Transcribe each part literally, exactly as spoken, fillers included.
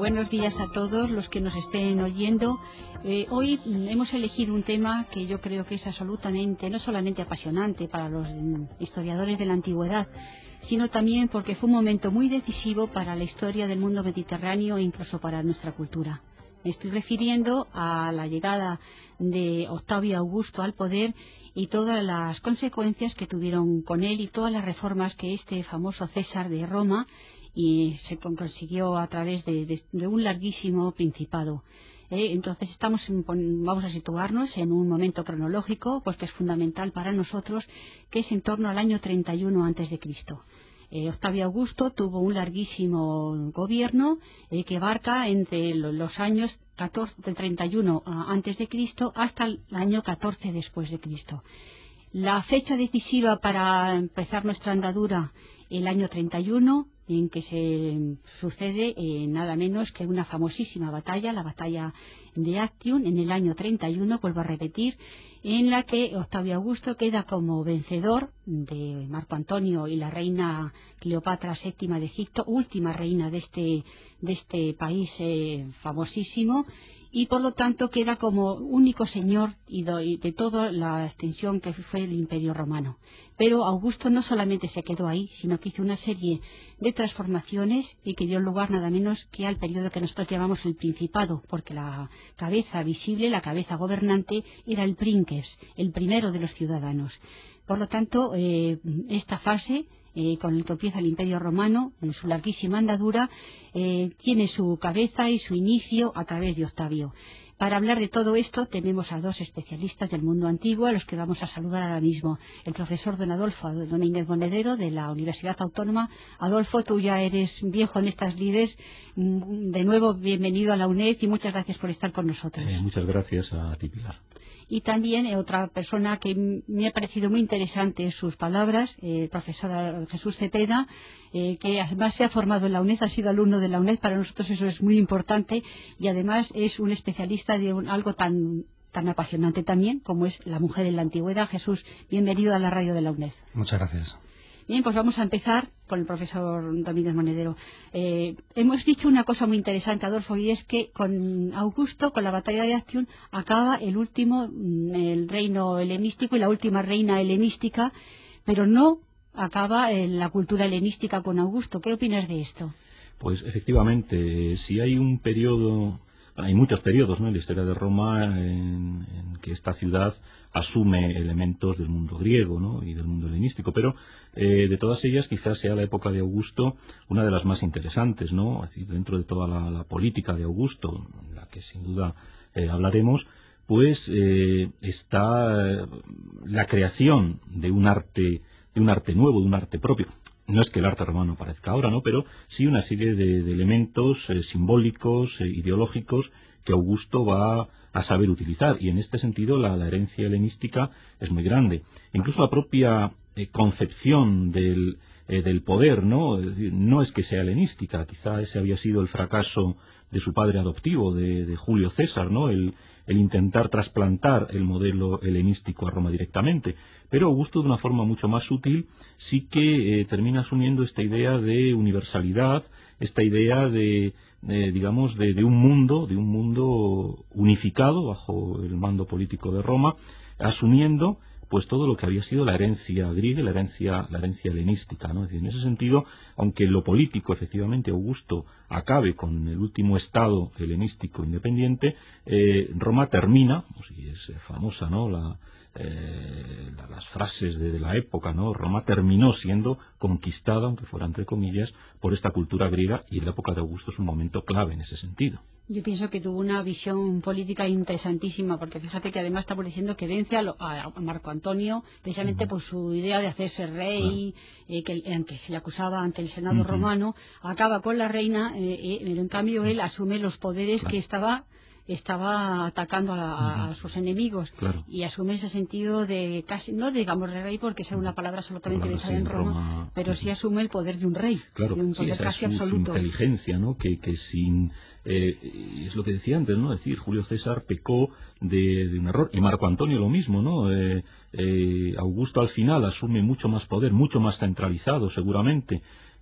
buenos días a todos los que nos estén oyendo. Eh, hoy hemos elegido un tema que yo creo que es absolutamente, no solamente apasionante para los historiadores de la antigüedad, sino también porque fue un momento muy decisivo para la historia del mundo mediterráneo e incluso para nuestra cultura. Me estoy refiriendo a la llegada de Octavio Augusto al poder y todas las consecuencias que tuvieron con él y todas las reformas que este famoso César de Roma y se consiguió a través de, de, de un larguísimo principado. Eh, entonces estamos en, vamos a situarnos en un momento cronológico porque es fundamental para nosotros, que es en torno al año treinta y uno antes de Cristo. Eh, Octavio Augusto tuvo un larguísimo gobierno eh, que abarca entre los años catorce, del treinta y uno antes de Cristo hasta el año catorce después de Cristo. La fecha decisiva para empezar nuestra andadura, el año treinta y uno, en que se sucede eh, nada menos que una famosísima batalla, la batalla de Actium, en el año treinta y uno, vuelvo a repetir, en la que Octavio Augusto queda como vencedor de Marco Antonio y la reina Cleopatra séptima de Egipto, última reina de este, de este país eh, famosísimo, y por lo tanto queda como único señor y de, de toda la extensión que fue el Imperio Romano. Pero Augusto no solamente se quedó ahí, sino que hizo una serie de transformaciones y que dio lugar nada menos que al periodo que nosotros llamamos el Principado, porque la cabeza visible, la cabeza gobernante, era el princeps, el primero de los ciudadanos. Por lo tanto, eh, esta fase Eh, con el que empieza el Imperio Romano, en su larguísima andadura, eh, tiene su cabeza y su inicio a través de Octavio. Para hablar de todo esto tenemos a dos especialistas del mundo antiguo, a los que vamos a saludar ahora mismo. El profesor don Adolfo Domínguez Monedero, de la Universidad Autónoma. Adolfo, tú ya eres viejo en estas lides. De nuevo, bienvenido a la UNED y muchas gracias por estar con nosotros. Eh, muchas gracias a ti, Pilar. Y también eh, otra persona que me ha parecido muy interesante en sus palabras, eh, el profesor Jesús Cepeda, eh, que además se ha formado en la UNED, ha sido alumno de la UNED, para nosotros eso es muy importante, y además es un especialista de un, algo tan, tan apasionante también como es la mujer en la antigüedad. Jesús, bienvenido a la radio de la UNED. Muchas gracias. Bien, pues vamos a empezar con el profesor Domínguez Monedero. Eh, hemos dicho una cosa muy interesante, Adolfo, y es que con Augusto, con la batalla de Actium, acaba el último, el reino helenístico y la última reina helenística, pero no acaba la cultura helenística con Augusto. ¿Qué opinas de esto? Pues efectivamente, si hay un periodo, hay muchos periodos, ¿no?, en la historia de Roma en, en que esta ciudad asume elementos del mundo griego, ¿no?, y del mundo helenístico, pero eh, de todas ellas quizás sea la época de Augusto una de las más interesantes, ¿no? Es decir, dentro de toda la, la política de Augusto, la que sin duda eh, hablaremos, pues eh, está la creación de un arte, de un arte nuevo, de un arte propio. No es que el arte romano parezca ahora, ¿no?, pero sí una serie de, de elementos eh, simbólicos, eh, ideológicos, que Augusto va a saber utilizar. Y en este sentido la, la herencia helenística es muy grande. Incluso la propia eh, concepción del, eh, del poder, ¿no? Es decir, no es que sea helenística, quizá ese había sido el fracaso de su padre adoptivo, de, de Julio César, ¿no?, el, el intentar trasplantar el modelo helenístico a Roma directamente. Pero Augusto, de una forma mucho más sutil, sí que eh, termina asumiendo esta idea de universalidad, esta idea de, de digamos, de, de un mundo, de un mundo unificado bajo el mando político de Roma, asumiendo pues todo lo que había sido la herencia griega y la herencia, la herencia helenística, ¿no? Es decir, en ese sentido, aunque en lo político, efectivamente, Augusto acabe con el último estado helenístico independiente, eh, Roma termina, pues, y es famosa, ¿no?, la, eh, la, las frases de, de la época, ¿no? Roma terminó siendo conquistada, aunque fuera entre comillas, por esta cultura griega, y en la época de Augusto es un momento clave en ese sentido. Yo pienso que tuvo una visión política interesantísima, porque fíjate que además estamos diciendo que vence a, lo, a Marco Antonio precisamente uh-huh. por su idea de hacerse rey, uh-huh. eh, que, eh, que se le acusaba ante el Senado uh-huh. romano, acaba con la reina, eh, eh, pero en cambio él asume los poderes claro. que estaba estaba atacando a, a, a sus enemigos claro. y asume ese sentido de casi, no digamos de rey porque es una palabra absolutamente claro, usada sí, en Roma, Roma, pero sí asume el poder de un rey, claro, de un poder sí, casi es su, absoluto. Su inteligencia, ¿no?, que, que sin eh, es lo que decía antes, ¿no?, es decir, Julio César pecó de, de un error, y Marco Antonio lo mismo, ¿no? Eh, eh, Augusto al final asume mucho más poder, mucho más centralizado seguramente,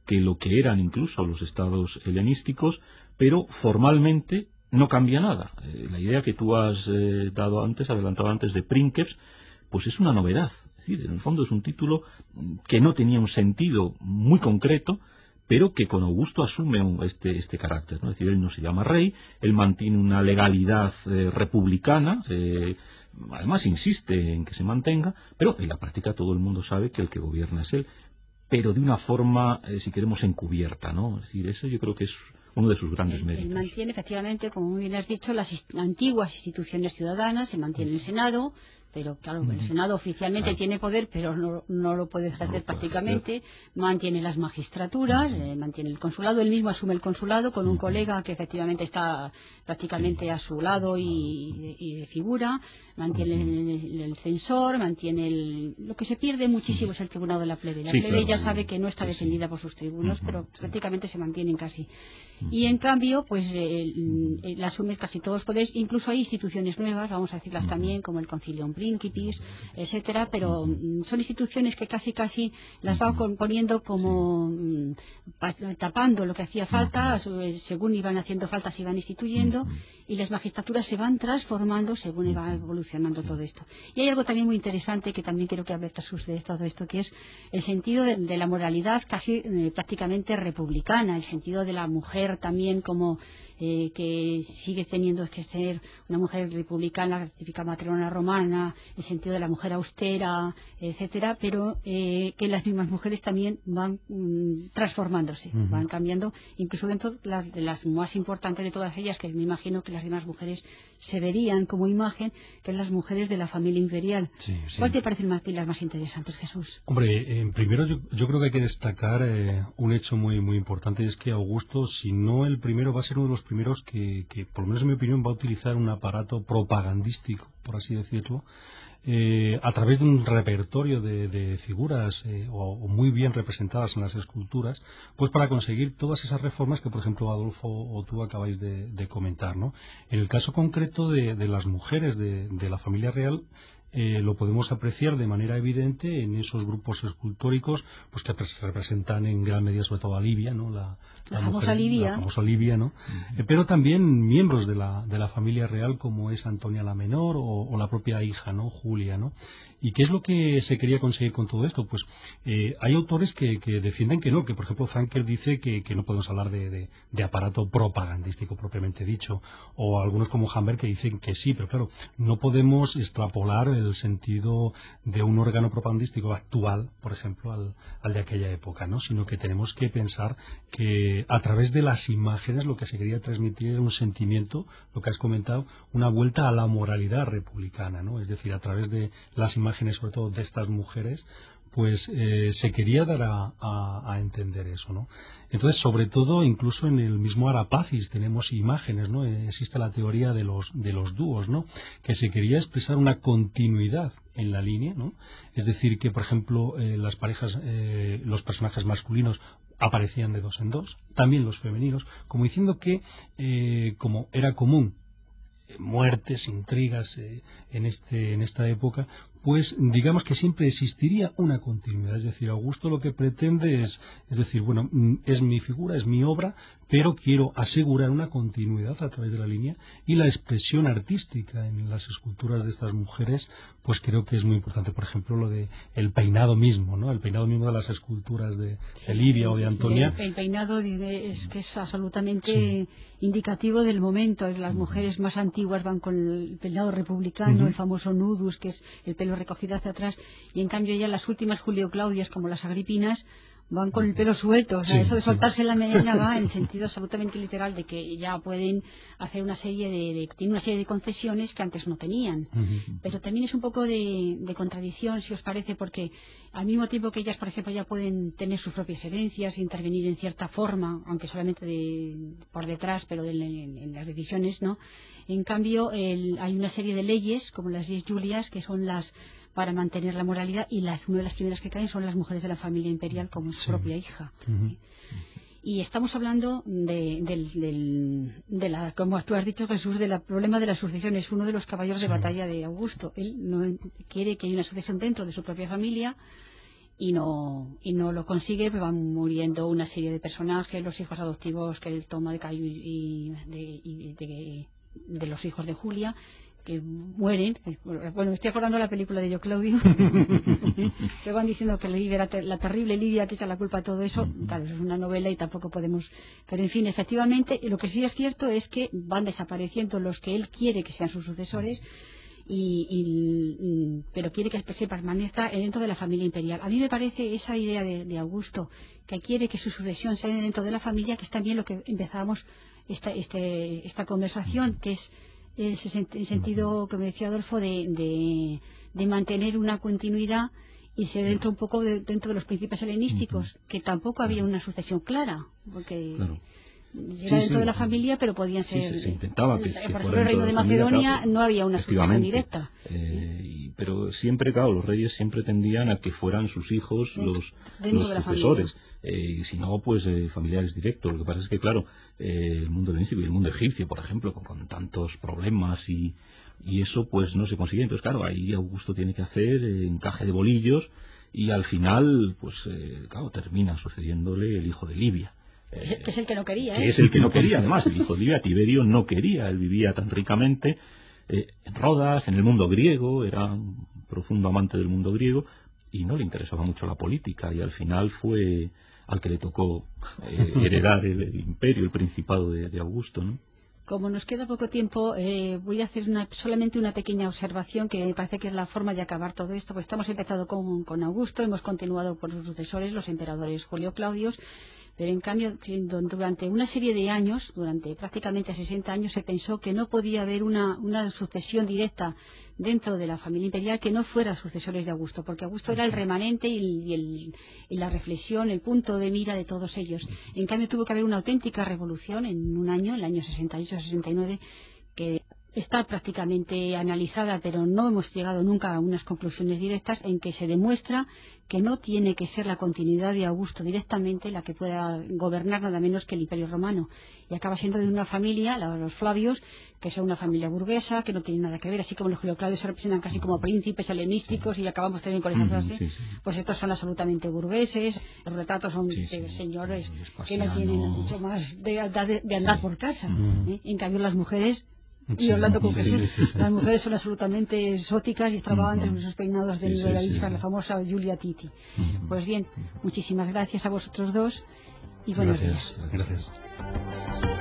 que lo que eran incluso los estados helenísticos, pero formalmente no cambia nada. Eh, la idea que tú has eh, dado antes, adelantado antes de Princeps, pues es una novedad. Es decir, en el fondo es un título que no tenía un sentido muy concreto, pero que con Augusto asume este, este carácter, ¿no? Es decir, él no se llama rey, él mantiene una legalidad eh, republicana, eh, además insiste en que se mantenga, pero en la práctica todo el mundo sabe que el que gobierna es él, pero de una forma, eh, si queremos, encubierta, ¿no? Es decir, eso yo creo que es uno de sus grandes él, méritos. él mantiene, efectivamente, como muy bien has dicho, las antiguas instituciones ciudadanas, se mantiene el Senado, pero claro, uh-huh. el Senado oficialmente claro. tiene poder, pero no, no lo puede ejercer no lo puede prácticamente, ejercer. Mantiene las magistraturas, uh-huh. eh, mantiene el consulado, él mismo asume el consulado con uh-huh. un colega que efectivamente está prácticamente uh-huh. a su lado y, y de figura, mantiene uh-huh. el, el censor, mantiene el... Lo que se pierde muchísimo uh-huh. es el tribunado de la plebe. La sí, plebe claro, ya sabe que no está sí, defendida sí. por sus tribunos, uh-huh. pero sí. prácticamente se mantienen casi. Y en cambio, pues él, él asume casi todos los poderes, incluso hay instituciones nuevas, vamos a decirlas también, como el Concilium Principis, etcétera, pero son instituciones que casi casi las va poniendo como tapando lo que hacía falta, según iban haciendo falta se iban instituyendo, y las magistraturas se van transformando según iba evolucionando todo esto. Y hay algo también muy interesante que también quiero que hable Jesús de todo esto, que es el sentido de, de la moralidad casi eh, prácticamente republicana, el sentido de la mujer también como eh, que sigue teniendo que ser una mujer republicana, la típica matrona romana, el sentido de la mujer austera, etcétera, pero eh, que las mismas mujeres también van mm, transformándose, uh-huh. van cambiando, incluso dentro de las, de las más importantes de todas ellas, que me imagino que las demás mujeres se verían como imagen, que es las mujeres de la familia imperial. Sí, sí. ¿Cuál te parecen más, las más interesantes, Jesús? Hombre, eh, primero yo, yo creo que hay que destacar eh, un hecho muy muy importante, es que Augusto, si no el primero, va a ser uno de los primeros que, que, por lo menos en mi opinión, va a utilizar un aparato propagandístico, por así decirlo, eh, a través de un repertorio de, de figuras eh, o, o muy bien representadas en las esculturas, pues para conseguir todas esas reformas que, por ejemplo, Adolfo o tú acabáis de, de comentar, ¿no? En el caso concreto de, de las mujeres de, de la familia real, Eh, lo podemos apreciar de manera evidente en esos grupos escultóricos pues que representan en gran medida sobre todo a Livia, ¿no? la, la, la famosa mujer, Livia, la famosa Livia, ¿no? Uh-huh. eh, pero también miembros de la, de la familia real como es Antonia la Menor o, o la propia hija, ¿no? Julia, ¿no? ¿Y qué es lo que se quería conseguir con todo esto? Pues eh, hay autores que, que defienden que no, que por ejemplo Frankel dice que, que no podemos hablar de, de, de aparato propagandístico propiamente dicho, o algunos como Hamber que dicen que sí, pero claro, no podemos extrapolar el sentido de un órgano propagandístico actual, por ejemplo, al, al de aquella época, ¿no? Sino que tenemos que pensar que a través de las imágenes lo que se quería transmitir era un sentimiento, lo que has comentado, una vuelta a la moralidad republicana, ¿no? Es decir, a través de las imágenes, sobre todo de estas mujeres, pues eh, se quería dar a, a, a entender eso, ¿no? Entonces, sobre todo, incluso en el mismo Arapacis tenemos imágenes, ¿no? Existe la teoría de los de los dúos, ¿no? Que se quería expresar una continuidad en la línea, ¿no? Es decir, que, por ejemplo, eh, las parejas, eh, los personajes masculinos aparecían de dos en dos, también los femeninos, como diciendo que, eh, como era común, muertes, intrigas eh, en este en esta época, pues digamos que siempre existiría una continuidad. Es decir, Augusto lo que pretende es, es decir, bueno, es mi figura, es mi obra, pero quiero asegurar una continuidad a través de la línea, y la expresión artística en las esculturas de estas mujeres, pues creo que es muy importante. Por ejemplo, lo de el peinado mismo, ¿no? El peinado mismo de las esculturas de, de Livia o de Antonia. Sí, el, el peinado es que es absolutamente sí. indicativo del momento. Las mujeres más antiguas van con el peinado republicano, uh-huh. el famoso nudus, que es el pelo recogido hacia atrás, y en cambio ya las últimas Julio Claudias, como las Agripinas, van con el pelo suelto. O sea, sí, eso de soltarse sí. la melena va en sentido absolutamente literal de que ya pueden hacer una serie de, de tienen una serie de concesiones que antes no tenían. Uh-huh. Pero también es un poco de, de contradicción, si os parece, porque al mismo tiempo que ellas, por ejemplo, ya pueden tener sus propias herencias, intervenir en cierta forma, aunque solamente de, por detrás, pero de, en, en las decisiones, ¿no? En cambio, el, hay una serie de leyes, como las diez Julias, que son las para mantener la moralidad, y las, una de las primeras que caen son las mujeres de la familia imperial, como su sí. propia hija. Uh-huh. Y estamos hablando de, del, del, de la, como tú has dicho, Jesús, del problema de la sucesión. Es uno de los caballos sí. de batalla de Augusto. Él no quiere que haya una sucesión dentro de su propia familia, y no y no lo consigue, pero van muriendo una serie de personajes, los hijos adoptivos que él toma de Cayo y de, y de, de los hijos de Julia, que mueren. Bueno, me estoy acordando de la película de Yo Claudio, que van diciendo que Livia era ter la terrible Livia que echa la culpa a todo eso. Claro, eso es una novela y tampoco podemos, pero en fin, efectivamente lo que sí es cierto es que van desapareciendo los que él quiere que sean sus sucesores. Y, y, pero quiere que se permanezca dentro de la familia imperial. A mí me parece esa idea de, de Augusto, que quiere que su sucesión sea dentro de la familia, que es también lo que empezábamos esta, este, esta conversación, que es el sentido que me decía Adolfo de, de, de mantener una continuidad y ser dentro un poco de, dentro de los principios helenísticos, que tampoco había una sucesión clara, porque claro. Era sí, dentro sí, de la familia, pero podían ser. Sí, se, se intentaba que, que por ejemplo, el reino de Macedonia familia, no había una sucesión directa. Eh, y, pero siempre, claro, los reyes siempre tendían a que fueran sus hijos dentro, los, dentro los sucesores. Eh, y si no, pues eh, familiares directos. Lo que pasa es que, claro, eh, el mundo helenístico y el mundo egipcio, por ejemplo, con, con tantos problemas y, y eso, pues no se consigue. Entonces, claro, ahí Augusto tiene que hacer eh, encaje de bolillos y al final, pues, eh, claro, termina sucediéndole el hijo de Livia. Eh, que es el que no quería, ¿eh? Que es el que no quería, además. El hijo de Livia, Tiberio, no quería. Él vivía tan ricamente eh, en Rodas, en el mundo griego, era un profundo amante del mundo griego y no le interesaba mucho la política. Y al final fue al que le tocó eh, heredar el, el imperio, el principado de, de Augusto, ¿no? Como nos queda poco tiempo, eh, voy a hacer una, solamente una pequeña observación que me parece que es la forma de acabar todo esto. Pues estamos empezando con, con Augusto, hemos continuado por los sucesores, los emperadores Julio Claudios, pero en cambio durante una serie de años, durante prácticamente sesenta años, se pensó que no podía haber una, una sucesión directa dentro de la familia imperial que no fuera sucesores de Augusto, porque Augusto era el remanente y, y, el, y la reflexión, el punto de mira de todos ellos. En cambio tuvo que haber una auténtica revolución en un año, el año sesenta y ocho sesenta y nueve, que está prácticamente analizada, pero no hemos llegado nunca a unas conclusiones directas, en que se demuestra que no tiene que ser la continuidad de Augusto directamente la que pueda gobernar nada menos que el Imperio Romano, y acaba siendo de una familia, los Flavios, que son una familia burguesa, que no tiene nada que ver, así como los Claudios se representan casi como príncipes helenísticos, y acabamos también con esa frase, sí, sí. Pues estos son absolutamente burgueses, los retratos son sí, sí, de señores que no tienen mucho más de, de, de andar sí. por casa, ¿eh? En cambio las mujeres, y hablando con Jesús, sí, sí, sí. las mujeres son absolutamente exóticas y extravagantes con uh -huh. sus peinados de sí, nivel sí, sí, sí. la famosa Giulia Titi. Uh -huh. Pues bien, muchísimas gracias a vosotros dos y buenos gracias, días. Gracias.